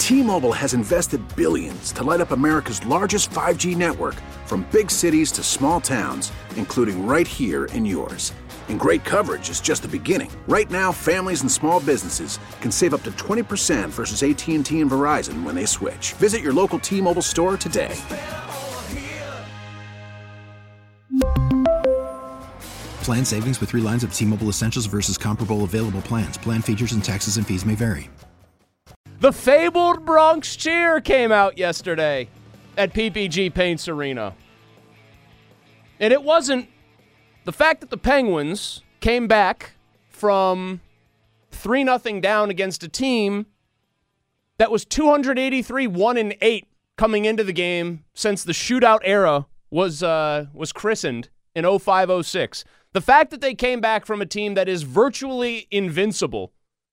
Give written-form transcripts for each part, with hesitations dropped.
T-Mobile has invested billions to light up America's largest 5G network, from big cities to small towns, including right here in yours. And great coverage is just the beginning. Right now, families and small businesses can save up to 20% versus AT&T and Verizon when they switch. Visit your local T-Mobile store today. Plan savings with 3 lines of T-Mobile Essentials versus comparable available plans. Plan features and taxes and fees may vary. The fabled Bronx Cheer came out yesterday at PPG Paints Arena. And it wasn't the fact that the Penguins came back from 3-0 down against a team that was 283-1-8 coming into the game since the shootout era was christened in 05-06. The fact that they came back from a team that is virtually invincible,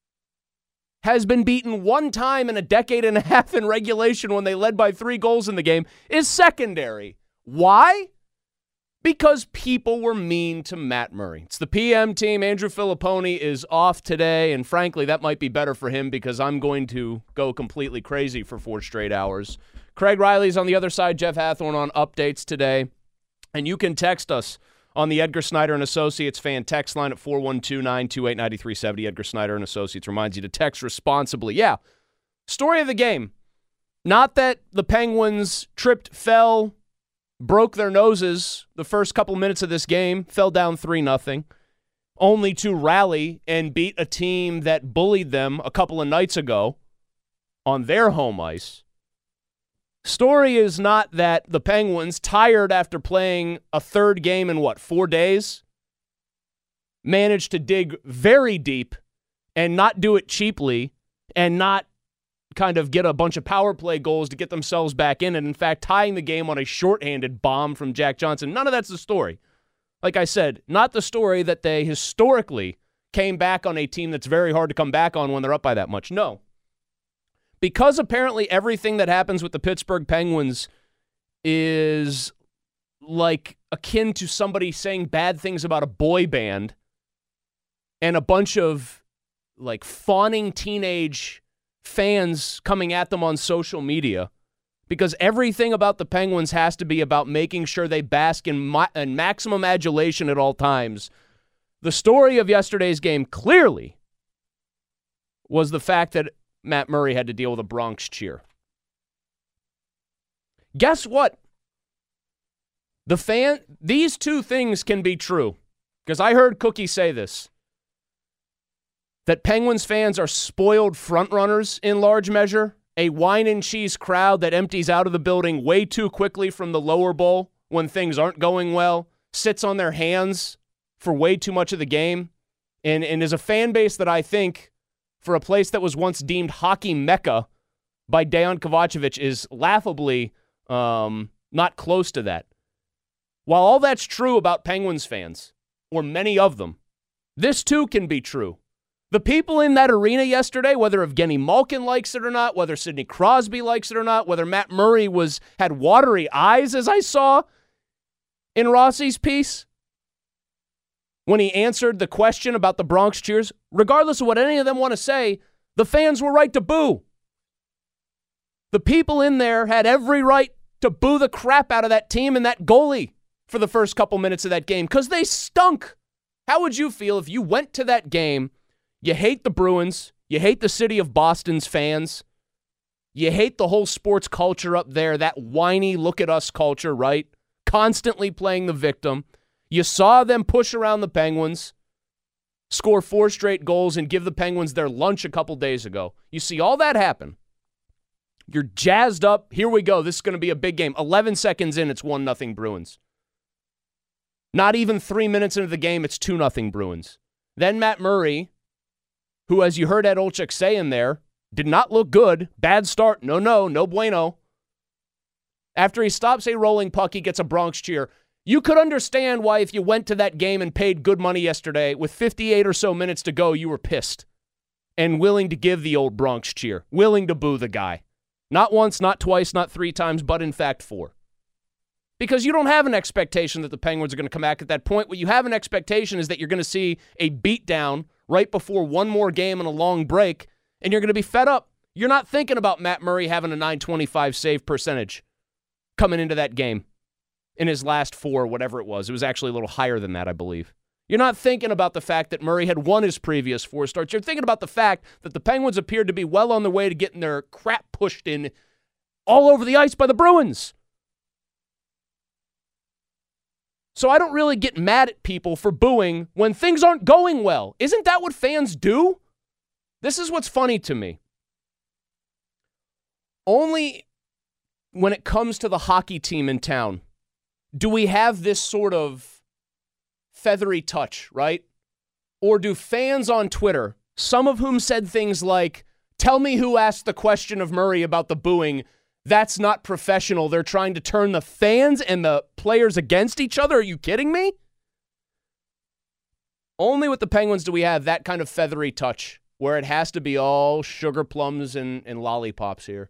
has been beaten one time in a decade and a half in regulation when they led by 3 goals in the game, is secondary. Why? Because people were mean to Matt Murray. It's the PM team. Andrew Filipponi is off today, and frankly, that might be better for him because I'm going to go completely crazy for 4 straight hours. Craig Riley's on the other side, Jeff Hathorn on updates today, and you can text us on the Edgar Snyder and Associates fan text line at 412-928-9370. Edgar Snyder and Associates reminds you to text responsibly. Yeah, story of the game. Not that the Penguins tripped, fell, broke their noses the first couple minutes of this game, fell down 3-0, only to rally and beat a team that bullied them a couple of nights ago on their home ice. Story is not that the Penguins, tired after playing a third game in 4 days, managed to dig very deep and not do it cheaply and not kind of get a bunch of power play goals to get themselves back in, and in fact tying the game on a shorthanded bomb from Jack Johnson. None of that's the story. Like I said, not the story that they historically came back on a team that's very hard to come back on when they're up by that much. No. Because apparently everything that happens with the Pittsburgh Penguins is like akin to somebody saying bad things about a boy band and a bunch of like fawning teenage fans coming at them on social media, because everything about the Penguins has to be about making sure they bask in maximum adulation at all times. The story of yesterday's game clearly was the fact that Matt Murray had to deal with a Bronx cheer. Guess what? These two things can be true, because I heard Cookie say this, that Penguins fans are spoiled frontrunners in large measure, a wine and cheese crowd that empties out of the building way too quickly from the lower bowl when things aren't going well, sits on their hands for way too much of the game, and is a fan base that I think, for a place that was once deemed hockey mecca by Dejan Kovacevic, is laughably not close to that. While all that's true about Penguins fans, or many of them, this too can be true. The people in that arena yesterday, whether Evgeny Malkin likes it or not, whether Sidney Crosby likes it or not, whether Matt Murray had watery eyes, as I saw in Rossi's piece, when he answered the question about the Bronx cheers, regardless of what any of them want to say, the fans were right to boo. The people in there had every right to boo the crap out of that team and that goalie for the first couple minutes of that game, because they stunk. How would you feel if you went to that game, you hate the Bruins, you hate the city of Boston's fans, you hate the whole sports culture up there, that whiny look-at-us culture, right? Constantly playing the victim. You saw them push around the Penguins, score 4 straight goals, and give the Penguins their lunch a couple days ago. You see all that happen. You're jazzed up. Here we go. This is going to be a big game. 11 seconds in, it's 1-0 Bruins. Not even 3 minutes into the game, it's 2-0 Bruins. Then Matt Murray, who, as you heard Ed Olczyk say in there, did not look good. Bad start. No bueno. After he stops a rolling puck, he gets a Bronx cheer. You could understand why, if you went to that game and paid good money yesterday, with 58 or so minutes to go, you were pissed and willing to give the old Bronx cheer, willing to boo the guy. Not once, not twice, not 3 times, but in fact 4. Because you don't have an expectation that the Penguins are going to come back at that point. What you have an expectation is that you're going to see a beatdown right before one more game and a long break, and you're going to be fed up. You're not thinking about Matt Murray having a .925 save percentage coming into that game in his last 4, whatever it was. It was actually a little higher than that, I believe. You're not thinking about the fact that Murray had won his previous 4 starts. You're thinking about the fact that the Penguins appeared to be well on their way to getting their crap pushed in all over the ice by the Bruins. So I don't really get mad at people for booing when things aren't going well. Isn't that what fans do? This is what's funny to me. Only when it comes to the hockey team in town do we have this sort of feathery touch, right? Or do fans on Twitter, some of whom said things like, tell me who asked the question of Murray about the booing. That's not professional. They're trying to turn the fans and the players against each other. Are you kidding me? Only with the Penguins do we have that kind of feathery touch where it has to be all sugar plums and lollipops here.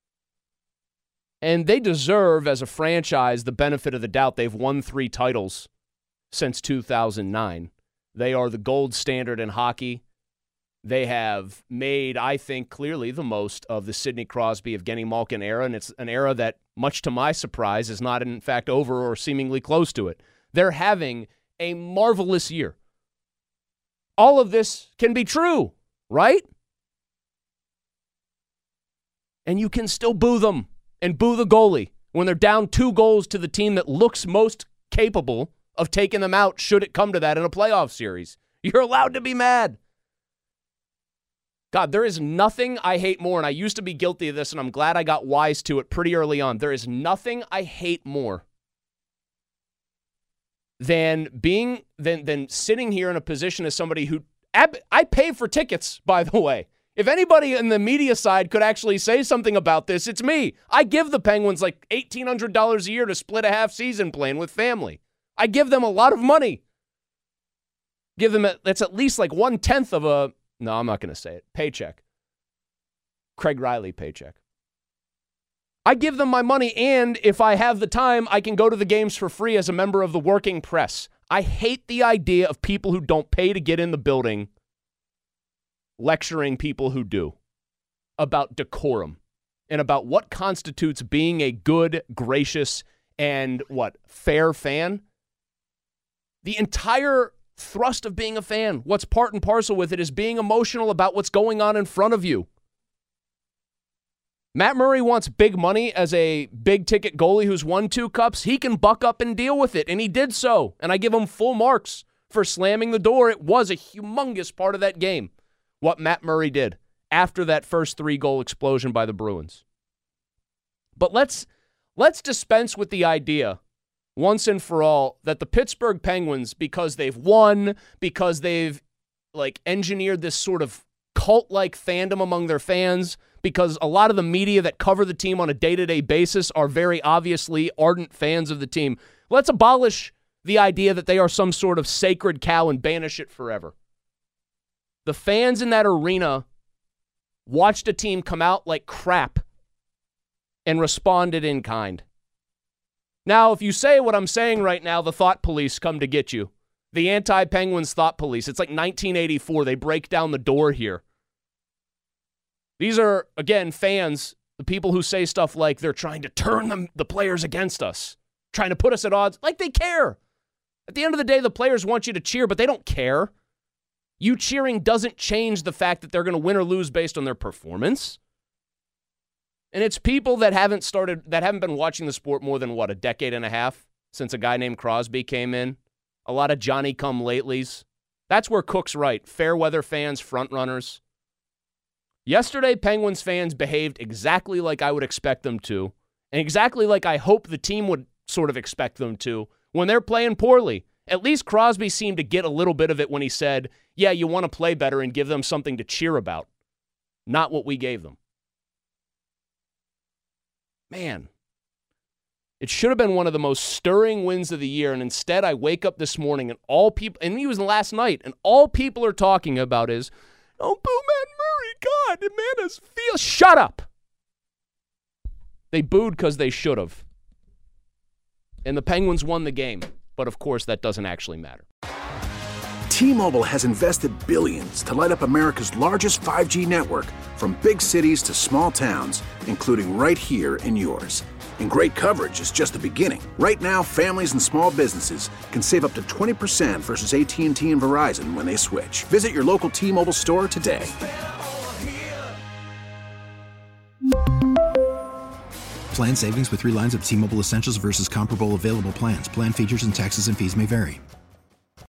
And they deserve, as a franchise, the benefit of the doubt. They've won 3 titles since 2009. They are the gold standard in hockey. They have made, I think, clearly the most of the Sidney Crosby, Evgeny Malkin era, and it's an era that, much to my surprise, is not in fact over or seemingly close to it. They're having a marvelous year. All of this can be true, right? And you can still boo them and boo the goalie when they're down 2 goals to the team that looks most capable of taking them out should it come to that in a playoff series. You're allowed to be mad. God, there is nothing I hate more, and I used to be guilty of this, and I'm glad I got wise to it pretty early on. There is nothing I hate more than sitting here in a position as somebody who I pay for tickets, by the way. If anybody in the media side could actually say something about this, it's me. I give the Penguins like $1,800 a year to split a half season playing with family. I give them a lot of money. Give them that's at least like 1/10 of a, no, I'm not going to say it, paycheck. Craig Riley paycheck. I give them my money, and if I have the time, I can go to the games for free as a member of the working press. I hate the idea of people who don't pay to get in the building lecturing people who do about decorum and about what constitutes being a good, gracious, and fair fan. The entire thrust of being a fan, what's part and parcel with it, is being emotional about what's going on in front of you. Matt Murray wants big money as a big-ticket goalie who's won 2 cups. He can buck up and deal with it, and he did so. And I give him full marks for slamming the door. It was a humongous part of that game, what Matt Murray did after that first 3-goal explosion by the Bruins. But let's dispense with the idea once and for all that the Pittsburgh Penguins, because they've won, because they've engineered this sort of cult-like fandom among their fans, because a lot of the media that cover the team on a day-to-day basis are very obviously ardent fans of the team. Let's abolish the idea that they are some sort of sacred cow and banish it forever. The fans in that arena watched a team come out like crap and responded in kind. Now, if you say what I'm saying right now, the thought police come to get you. The anti-Penguins thought police. It's like 1984. They break down the door here. These are, again, fans, the people who say stuff like they're trying to turn the players against us, trying to put us at odds, like they care. At the end of the day, the players want you to cheer, but they don't care. You cheering doesn't change the fact that they're going to win or lose based on their performance. And it's people that haven't been watching the sport more than, a decade and a half since a guy named Crosby came in. A lot of Johnny-come-latelys. That's where Cook's right. Fair weather fans, front runners. Yesterday, Penguins fans behaved exactly like I would expect them to, and exactly like I hope the team would sort of expect them to when they're playing poorly. At least Crosby seemed to get a little bit of it when he said, yeah, you want to play better and give them something to cheer about. Not what we gave them. Man, it should have been one of the most stirring wins of the year, and instead I wake up this morning and he was last night, and all people are talking about is, oh, boo Matt Murray, God, the man has feel. Shut up. They booed because they should have. And the Penguins won the game. But, of course, that doesn't actually matter. T-Mobile has invested billions to light up America's largest 5G network, from big cities to small towns, including right here in yours. And great coverage is just the beginning. Right now, families and small businesses can save up to 20% versus AT&T and Verizon when they switch. Visit your local T-Mobile store today. Plan savings with 3 lines of T-Mobile Essentials versus comparable available plans. Plan features and taxes and fees may vary.